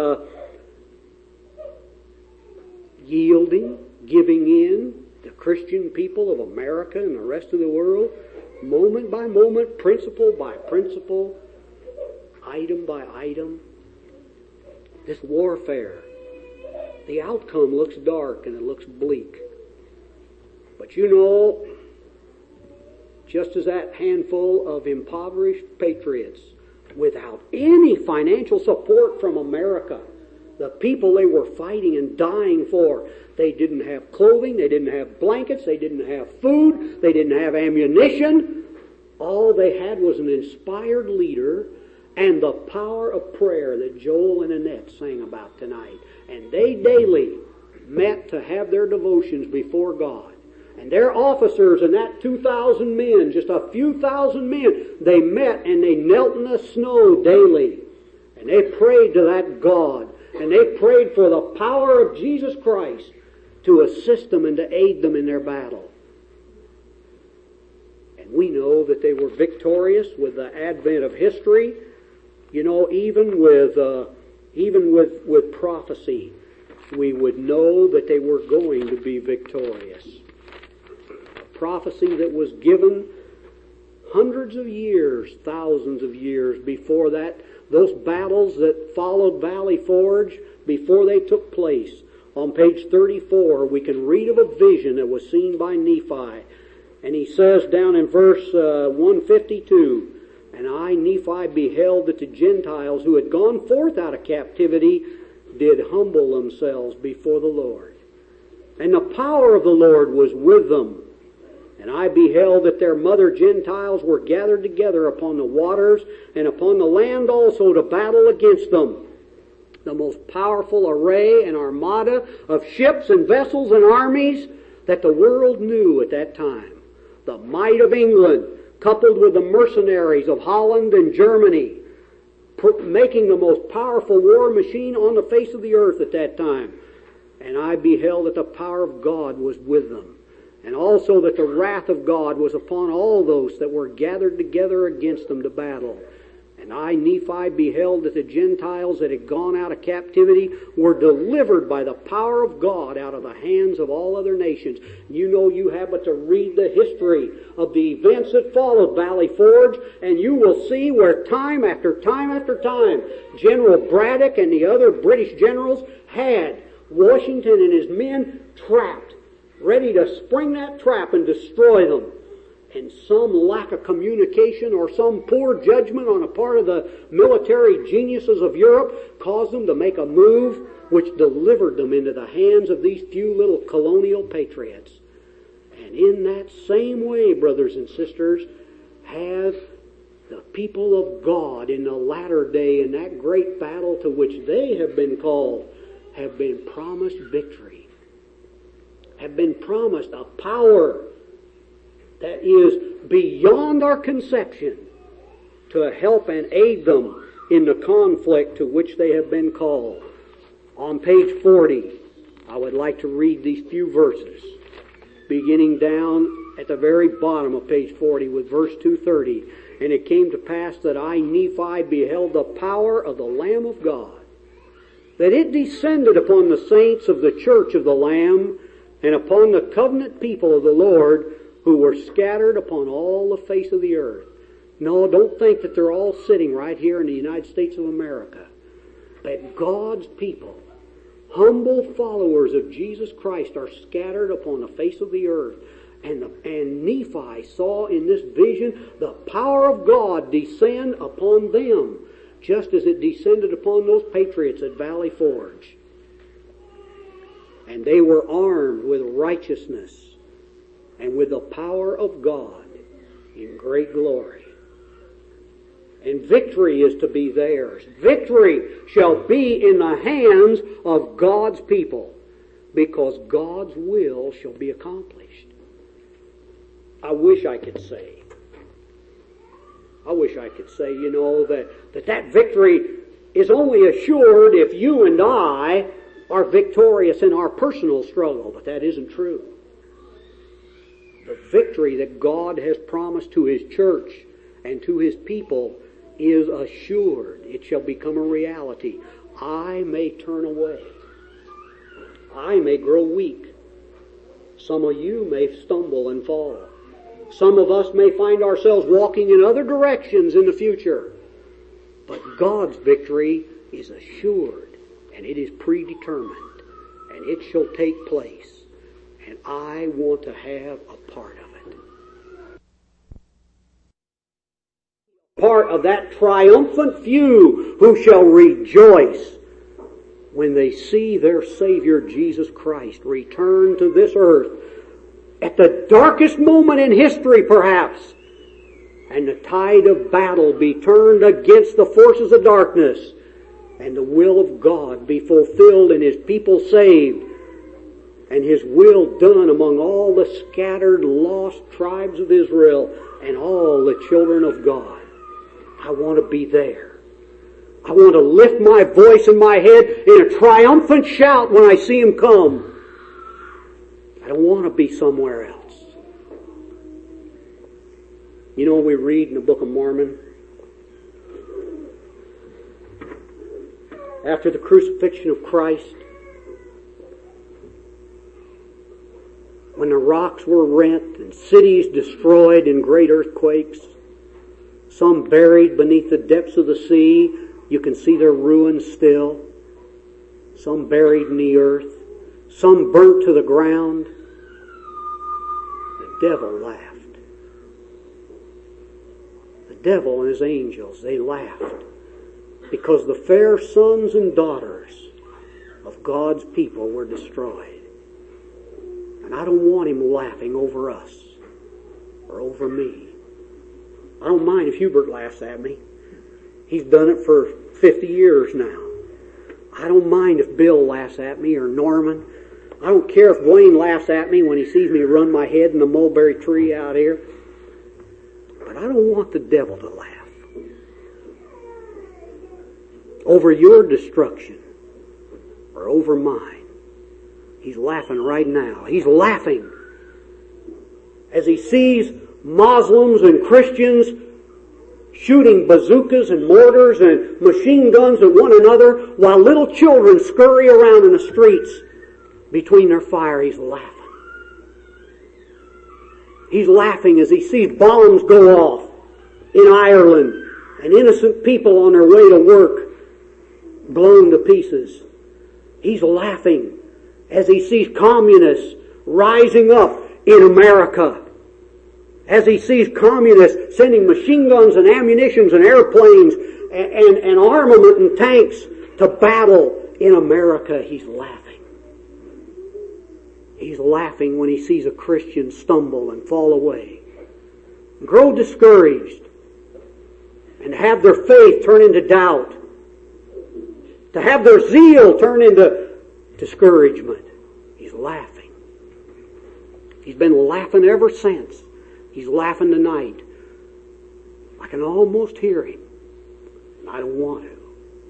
yielding, giving in, the Christian people of America and the rest of the world, moment by moment, principle by principle, item by item. This warfare, the outcome looks dark and it looks bleak. But you know, just as that handful of impoverished patriots, without any financial support from America, the people they were fighting and dying for, they didn't have clothing, they didn't have blankets, they didn't have food, they didn't have ammunition. All they had was an inspired leader and the power of prayer that Joel and Annette sang about tonight. And they daily met to have their devotions before God. And their officers and that 2,000 men, just a few thousand men, they met and they knelt in the snow daily. And they prayed to that God. And they prayed for the power of Jesus Christ to assist them and to aid them in their battle. And we know that they were victorious with the advent of history. You know, even with prophecy, we would know that they were going to be victorious. Prophecy that was given hundreds of years, thousands of years before that, those battles that followed Valley Forge, before they took place. On page 34, we can read of a vision that was seen by Nephi. And he says down in verse 152, "And I, Nephi, beheld that the Gentiles who had gone forth out of captivity did humble themselves before the Lord. And the power of the Lord was with them. And I beheld that their mother Gentiles were gathered together upon the waters and upon the land also to battle against them. The most powerful array and armada of ships and vessels and armies that the world knew at that time. The might of England, coupled with the mercenaries of Holland and Germany, making the most powerful war machine on the face of the earth at that time. And I beheld that the power of God was with them. And also that the wrath of God was upon all those that were gathered together against them to battle. And I, Nephi, beheld that the Gentiles that had gone out of captivity were delivered by the power of God out of the hands of all other nations." You know, you have but to read the history of the events that followed Valley Forge, and you will see where time after time after time, General Braddock and the other British generals had Washington and his men trapped, ready to spring that trap and destroy them. And some lack of communication or some poor judgment on a part of the military geniuses of Europe caused them to make a move which delivered them into the hands of these few little colonial patriots. And in that same way, brothers and sisters, have the people of God in the latter day, in that great battle to which they have been called, have been promised victory, have been promised a power that is beyond our conception to help and aid them in the conflict to which they have been called. On page 40, I would like to read these few verses, beginning down at the very bottom of page 40 with verse 230. "And it came to pass that I, Nephi, beheld the power of the Lamb of God, that it descended upon the saints of the church of the Lamb, and upon the covenant people of the Lord, who were scattered upon all the face of the earth." No, don't think that they're all sitting right here in the United States of America. But God's people, humble followers of Jesus Christ, are scattered upon the face of the earth. And Nephi saw in this vision the power of God descend upon them, just as it descended upon those patriots at Valley Forge. And they were armed with righteousness and with the power of God in great glory. And victory is to be theirs. Victory shall be in the hands of God's people, because God's will shall be accomplished. I wish I could say, that victory is only assured if you and I are victorious in our personal struggle, but that isn't true. The victory that God has promised to His church and to His people is assured. It shall become a reality. I may turn away. I may grow weak. Some of you may stumble and fall. Some of us may find ourselves walking in other directions in the future. But God's victory is assured, and it is predetermined, and it shall take place. And I want to have a part of it. Part of that triumphant few who shall rejoice when they see their Savior Jesus Christ return to this earth at the darkest moment in history, perhaps, and the tide of battle be turned against the forces of darkness, and the will of God be fulfilled and His people saved, and His will done among all the scattered, lost tribes of Israel and all the children of God. I want to be there. I want to lift my voice and my head in a triumphant shout when I see Him come. I don't want to be somewhere else. You know, we read in the Book of Mormon, after the crucifixion of Christ, when the rocks were rent and cities destroyed in great earthquakes, some buried beneath the depths of the sea, you can see their ruins still. Some buried in the earth. Some burnt to the ground. The devil laughed. The devil and his angels, they laughed, because the fair sons and daughters of God's people were destroyed. And I don't want Him laughing over us or over me. I don't mind if Hubert laughs at me. He's done it for 50 years now. I don't mind if Bill laughs at me or Norman. I don't care if Wayne laughs at me when he sees me run my head in the mulberry tree out here. But I don't want the devil to laugh over your destruction or over mine. He's laughing right now. He's laughing as he sees Muslims and Christians shooting bazookas and mortars and machine guns at one another while little children scurry around in the streets between their fire. He's laughing. He's laughing as he sees bombs go off in Ireland and innocent people on their way to work blown to pieces. He's laughing as he sees communists rising up in America. As he sees communists sending machine guns and ammunitions and airplanes and armament and tanks to battle in America, he's laughing. He's laughing when he sees a Christian stumble and fall away, grow discouraged, and have their faith turn into doubt, to have their zeal turn into discouragement. He's laughing. He's been laughing ever since. He's laughing tonight. I can almost hear him. And I don't want to.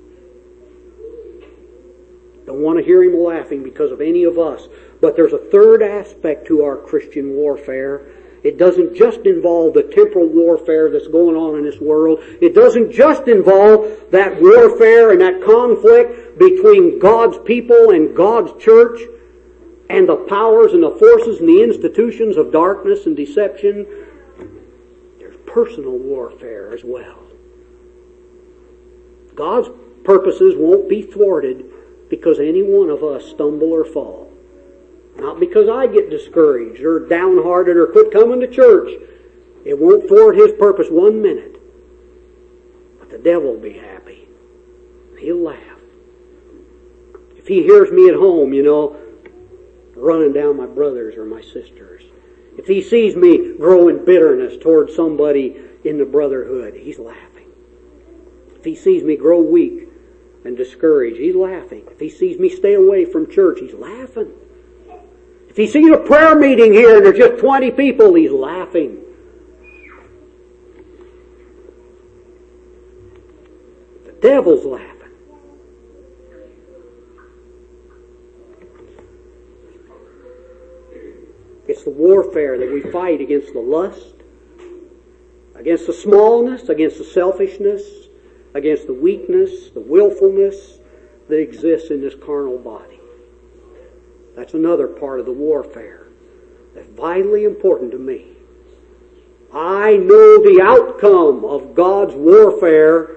Don't want to hear him laughing because of any of us. But there's a third aspect to our Christian warfare. It doesn't just involve the temporal warfare that's going on in this world. It doesn't just involve that warfare and that conflict between God's people and God's church and the powers and the forces and the institutions of darkness and deception. There's personal warfare as well. God's purposes won't be thwarted because any one of us stumble or fall. Not because I get discouraged or downhearted or quit coming to church. It won't thwart His purpose 1 minute. But the devil will be happy. He'll laugh. If he hears me at home, running down my brothers or my sisters. If he sees me growing bitterness towards somebody in the brotherhood, he's laughing. If he sees me grow weak and discouraged, he's laughing. If he sees me stay away from church, he's laughing. If he sees a prayer meeting here and there's just 20 people, he's laughing. The devil's laughing. It's the warfare that we fight against the lust, against the smallness, against the selfishness, against the weakness, the willfulness that exists in this carnal body. That's another part of the warfare that's vitally important to me. I know the outcome of God's warfare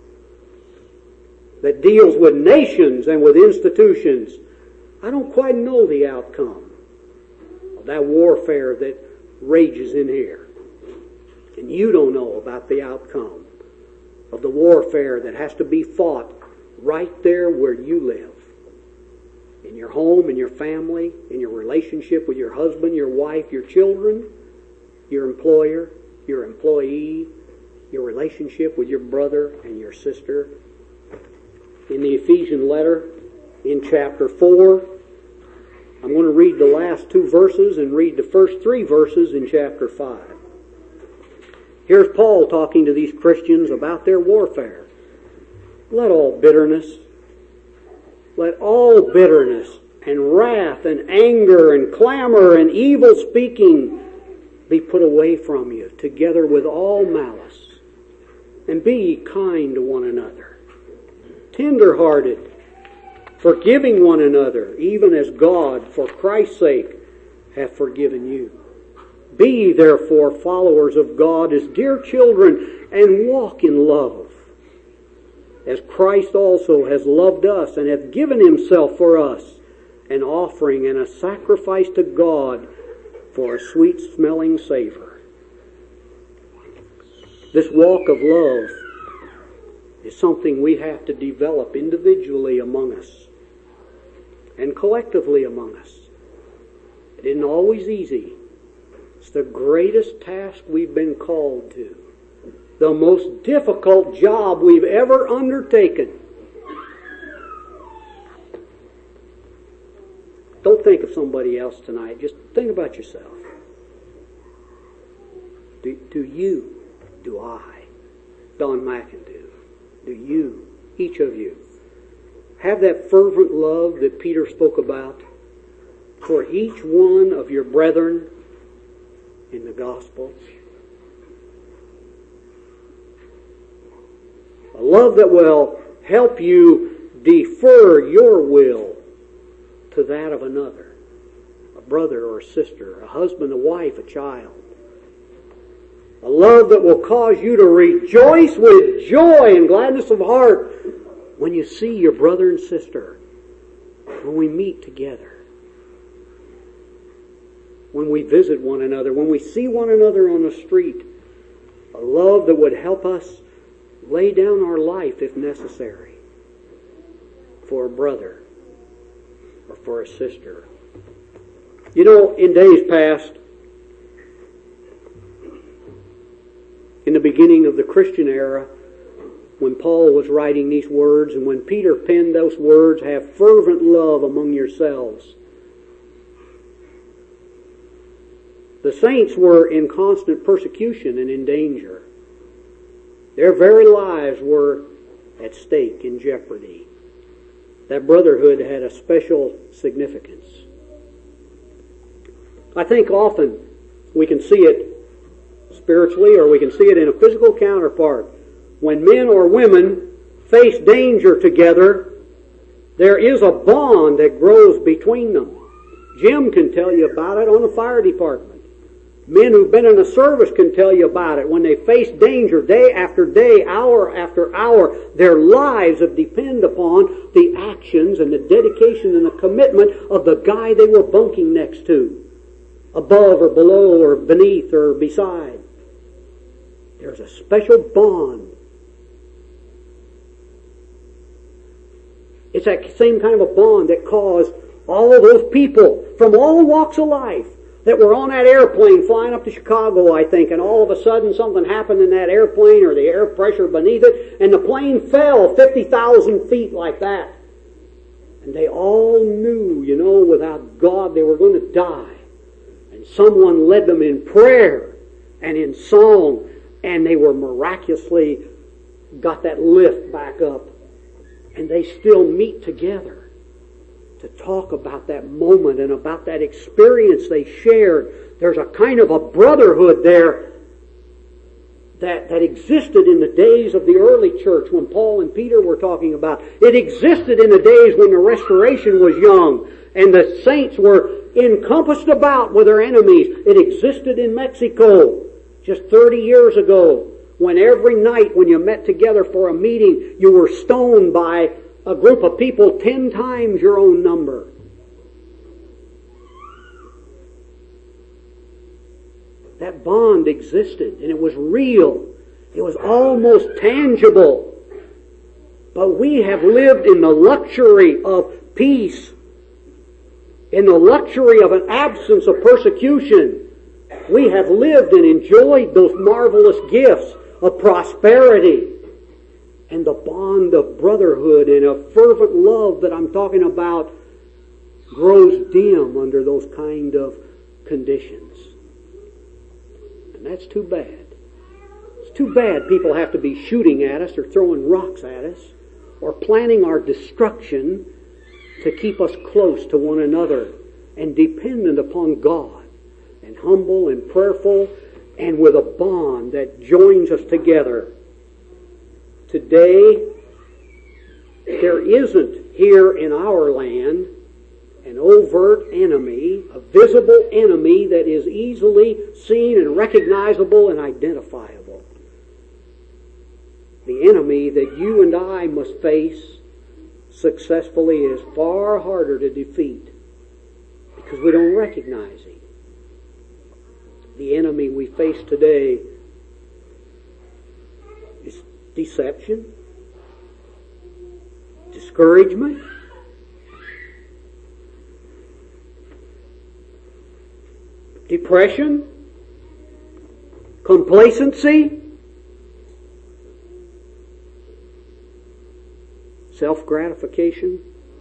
that deals with nations and with institutions. I don't quite know the outcome of that warfare that rages in here. And you don't know about the outcome of the warfare that has to be fought right there where you live. In your home, in your family, in your relationship with your husband, your wife, your children, your employer, your employee, your relationship with your brother and your sister. In the Ephesian letter, in chapter 4, I'm going to read the last 2 verses and read the first 3 verses in chapter 5. Here's Paul talking to these Christians about their warfare. Let all bitterness and wrath and anger and clamor and evil speaking be put away from you, together with all malice. And be ye kind to one another, tender-hearted, forgiving one another, even as God, for Christ's sake, hath forgiven you. Be ye therefore followers of God as dear children, and walk in love, as Christ also has loved us, and hath given Himself for us, an offering and a sacrifice to God for a sweet-smelling savor. This walk of love is something we have to develop individually among us and collectively among us. It isn't always easy. It's the greatest task we've been called to. The most difficult job we've ever undertaken. Don't think of somebody else tonight. Just think about yourself. Do you, do I, Don McIntyre, do you, each of you, have that fervent love that Peter spoke about for each one of your brethren in the gospel? A love that will help you defer your will to that of another, a brother or a sister, a husband, a wife, a child. A love that will cause you to rejoice with joy and gladness of heart when you see your brother and sister, when we meet together, when we visit one another, when we see one another on the street. A love that would help us lay down our life if necessary for a brother or for a sister. In days past, in the beginning of the Christian era, when Paul was writing these words and when Peter penned those words, have fervent love among yourselves. The saints were in constant persecution and in danger. Their very lives were at stake, in jeopardy. That brotherhood had a special significance. I think often we can see it spiritually, or we can see it in a physical counterpart. When men or women face danger together, there is a bond that grows between them. Jim can tell you about it on the fire department. Men who've been in the service can tell you about it. When they face danger day after day, hour after hour, their lives have depended upon the actions and the dedication and the commitment of the guy they were bunking next to, above or below or beneath or beside. There's a special bond. It's that same kind of a bond that caused all of those people from all walks of life that were on that airplane flying up to Chicago, I think, and all of a sudden something happened in that airplane or the air pressure beneath it, and the plane fell 50,000 feet like that. And they all knew, without God they were going to die. And someone led them in prayer and in song, and they were miraculously got that lift back up. And they still meet together to talk about that moment and about that experience they shared. There's a kind of a brotherhood there that existed in the days of the early church when Paul and Peter were talking about. It existed in the days when the restoration was young and the saints were encompassed about with their enemies. It existed in Mexico just 30 years ago when every night when you met together for a meeting, you were stoned by a group of people 10 times your own number. That bond existed, and it was real. It was almost tangible. But we have lived in the luxury of peace, in the luxury of an absence of persecution. We have lived and enjoyed those marvelous gifts of prosperity and the bond of brotherhood and of fervent love that I'm talking about grows dim under those kind of conditions. And that's too bad. It's too bad people have to be shooting at us or throwing rocks at us or planning our destruction to keep us close to one another and dependent upon God and humble and prayerful and with a bond that joins us together. Today, there isn't here in our land an overt enemy, a visible enemy that is easily seen and recognizable and identifiable. The enemy that you and I must face successfully is far harder to defeat because we don't recognize him. The enemy we face today is deception, discouragement, depression, complacency, self-gratification.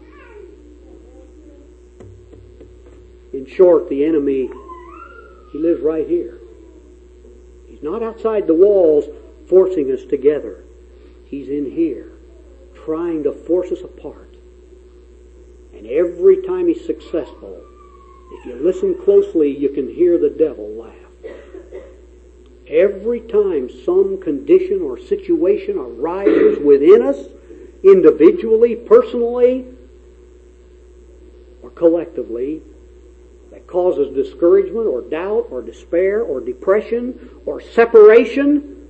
In short, the enemy, he lives right here. He's not outside the walls forcing us together. He's in here, trying to force us apart. And every time he's successful, if you listen closely, you can hear the devil laugh. Every time some condition or situation arises within us, individually, personally, or collectively, that causes discouragement or doubt or despair or depression or separation,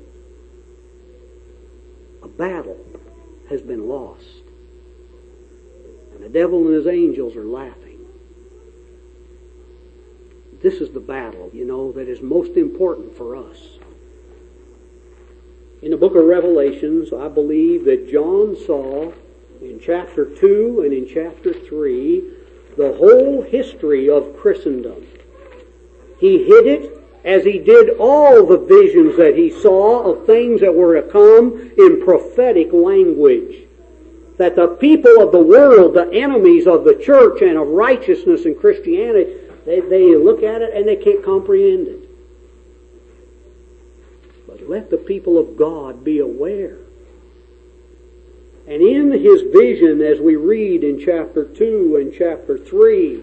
a battle has been lost. And the devil and his angels are laughing. This is the battle, that is most important for us. In the book of Revelations, I believe that John saw in chapter 2 and in chapter 3 the whole history of Christendom. He hid it as he did all the visions that he saw of things that were to come in prophetic language. That the people of the world, the enemies of the church and of righteousness and Christianity, they look at it and they can't comprehend it. But let the people of God be aware. And in his vision, as we read in chapter 2 and chapter 3,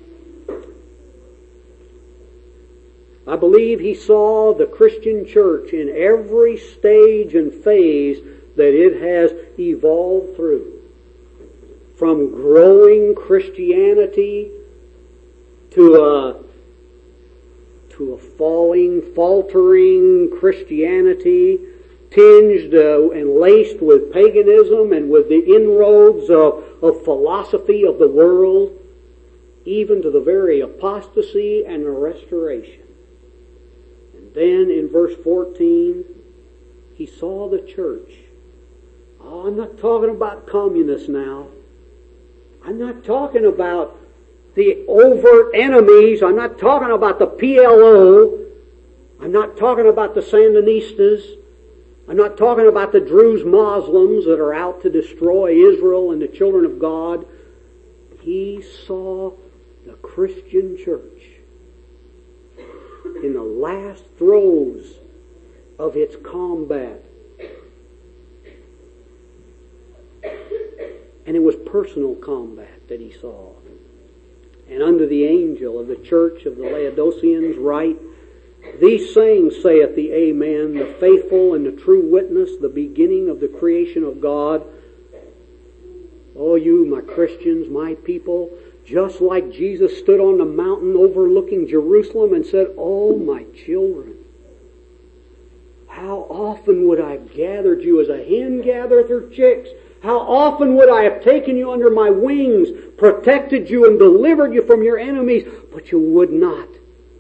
I believe he saw the Christian church in every stage and phase that it has evolved through. From growing Christianity to to a faltering Christianity, tinged and laced with paganism and with the inroads of philosophy of the world, even to the very apostasy and the restoration. And then in verse 14, he saw the church. Oh, I'm not talking about communists now. I'm not talking about the overt enemies. I'm not talking about the PLO. I'm not talking about the Sandinistas. I'm not talking about the Druze Muslims that are out to destroy Israel and the children of God. He saw the Christian church in the last throes of its combat. And it was personal combat that he saw. And unto the angel of the church of the Laodiceans write, These sayings saith the Amen, the faithful and the true witness, the beginning of the creation of God. Oh, you, my Christians, my people, just like Jesus stood on the mountain overlooking Jerusalem and said, Oh, my children, how often would I have gathered you as a hen gathereth her chicks? How often would I have taken you under my wings, protected you and delivered you from your enemies, but you would not.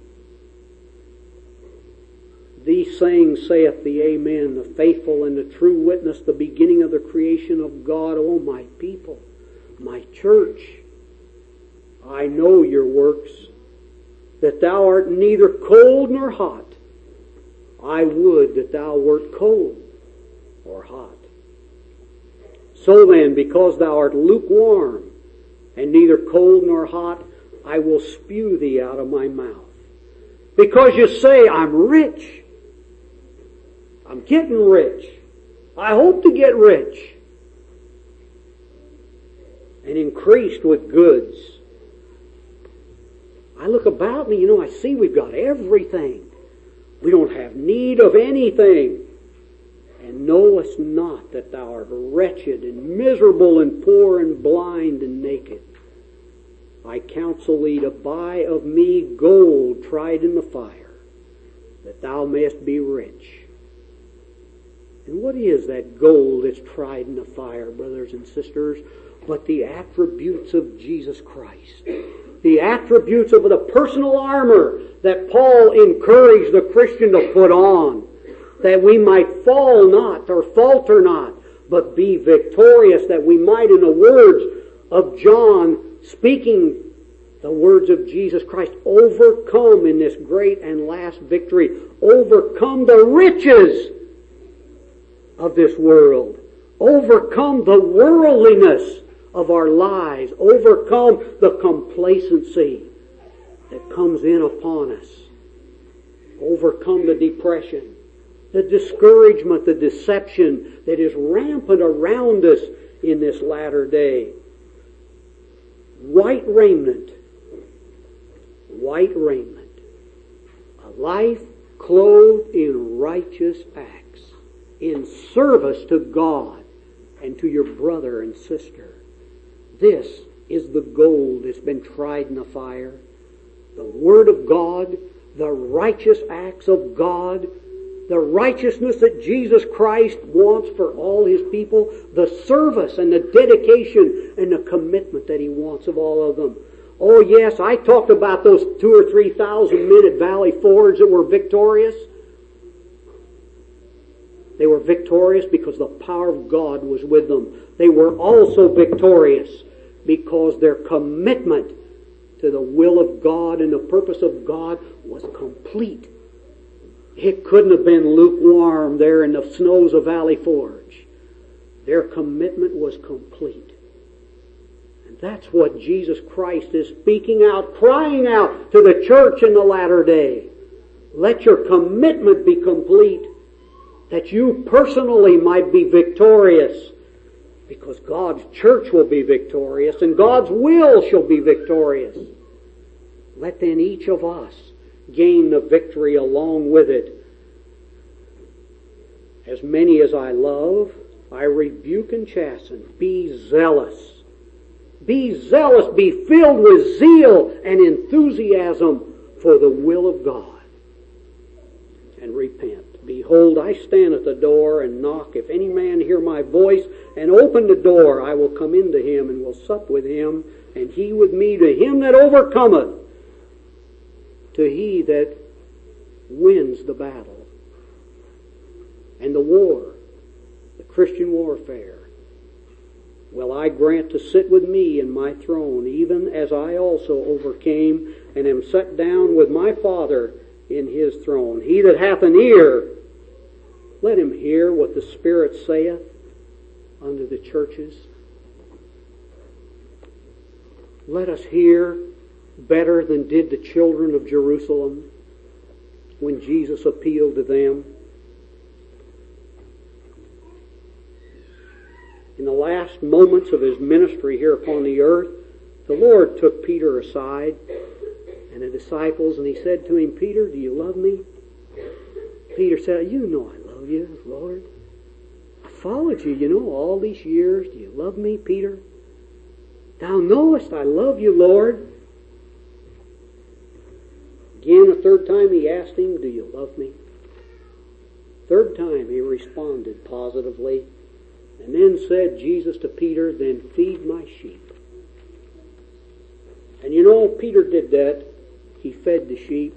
These sayings saith the Amen, the faithful and the true witness, the beginning of the creation of God. O my people, my church, I know your works, that thou art neither cold nor hot. I would that thou wert cold or hot. So then, because thou art lukewarm, and neither cold nor hot, I will spew thee out of my mouth. Because you say, I'm rich. I'm getting rich. I hope to get rich. And increased with goods. I look about me, I see we've got everything. We don't have need of anything. And knowest not that thou art wretched and miserable and poor and blind and naked. I counsel thee to buy of me gold tried in the fire, that thou mayest be rich. And what is that gold that's tried in the fire, brothers and sisters, but the attributes of Jesus Christ? The attributes of the personal armor that Paul encouraged the Christian to put on, that we might fall not or falter not, but be victorious, that we might, in the words of John, speaking the words of Jesus Christ, overcome in this great and last victory, overcome the riches of this world, overcome the worldliness of our lives, overcome the complacency that comes in upon us, overcome the depression, the discouragement, the deception that is rampant around us in this latter day. White raiment, a life clothed in righteous acts, in service to God and to your brother and sister. This is the gold that's been tried in the fire. The Word of God, the righteous acts of God, the righteousness that Jesus Christ wants for all His people, the service and the dedication and the commitment that He wants of all of them. Oh yes, I talked about those 2,000 or 3,000 men at Valley Forge that were victorious. They were victorious because the power of God was with them. They were also victorious because their commitment to the will of God and the purpose of God was complete. It couldn't have been lukewarm there in the snows of Valley Forge. Their commitment was complete. And that's what Jesus Christ is speaking out, crying out to the church in the latter day. Let your commitment be complete, that you personally might be victorious, because God's church will be victorious and God's will shall be victorious. Let then each of us gain the victory along with it. As many as I love, I rebuke and chasten. Be zealous. Be zealous. Be filled with zeal and enthusiasm for the will of God. and repent. Behold, I stand at the door and knock. If any man hear my voice and open the door, I will come into him and will sup with him, and he with me. To him that overcometh, to he that wins the battle and the war, the Christian warfare, will I grant to sit with me in my throne, even as I also overcame and am set down with my Father in his throne. He that hath an ear, let him hear what the Spirit saith unto the churches. Let us hear better than did the children of Jerusalem when Jesus appealed to them. In the last moments of his ministry here upon the earth, the Lord took Peter aside and the disciples, and he said to him, Peter, do you love me? Peter said, you know I love you, Lord. I followed you, all these years. Do you love me, Peter? Thou knowest I love you, Lord. Again, a third time he asked him, do you love me? Third time he responded positively, and then said Jesus to Peter, then feed my sheep. And Peter did that. He fed the sheep.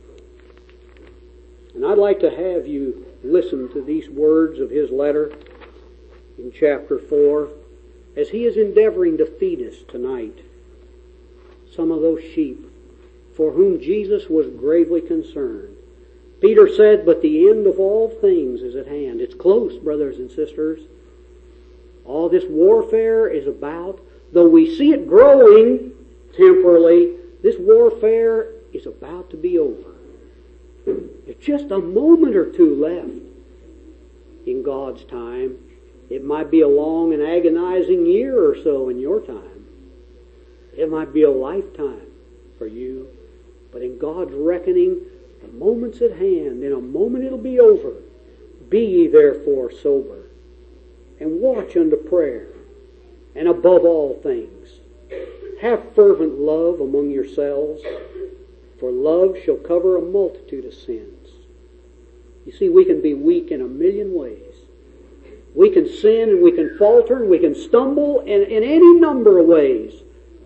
And I'd like to have you listen to these words of his letter in chapter 4 as he is endeavoring to feed us tonight some of those sheep for whom Jesus was gravely concerned. Peter said, but the end of all things is at hand. It's close, brothers and sisters. All this warfare is about, though we see it growing temporarily, this warfare is about to be over. It's just a moment or two left in God's time. It might be a long and agonizing year or so in your time. It might be a lifetime for you. But in God's reckoning, the moment's at hand. In a moment it'll be over. Be ye therefore sober, and watch unto prayer. And above all things, have fervent love among yourselves, for love shall cover a multitude of sins. You see, we can be weak in a million ways. We can sin and we can falter and we can stumble in any number of ways.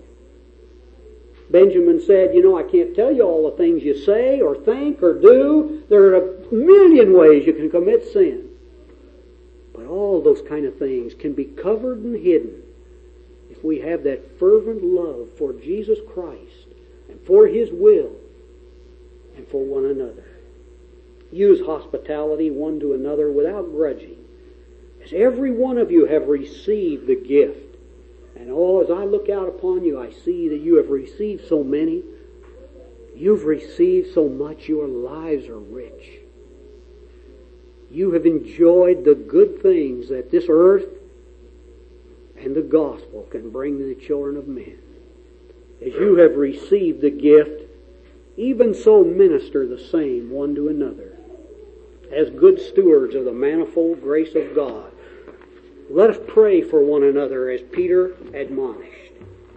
Benjamin said, I can't tell you all the things you say or think or do. There are a million ways you can commit sin. But all those kind of things can be covered and hidden if we have that fervent love for Jesus Christ and for His will and for one another. Use hospitality one to another without grudging, as every one of you have received the gift. And as I look out upon you, I see that you have received so many. You've received so much. Your lives are rich. You have enjoyed the good things that this earth and the gospel can bring to the children of men. As you have received the gift, even so minister the same one to another, as good stewards of the manifold grace of God. Let us pray for one another as Peter admonished.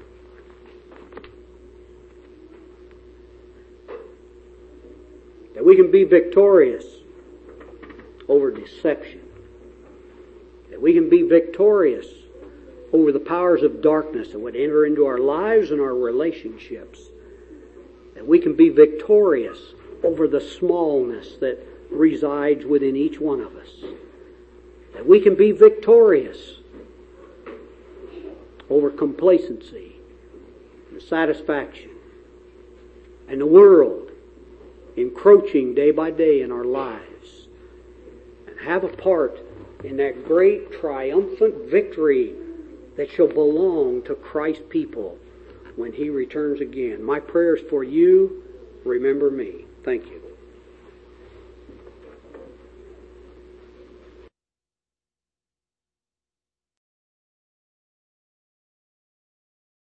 That we can be victorious over deception. That we can be victorious over the powers of darkness that would enter into our lives and our relationships. That we can be victorious over the smallness that resides within each one of us. That we can be victorious over complacency and satisfaction and the world encroaching day by day in our lives, and have a part in that great triumphant victory that shall belong to Christ's people when He returns again. My prayers for you, remember me. Thank you.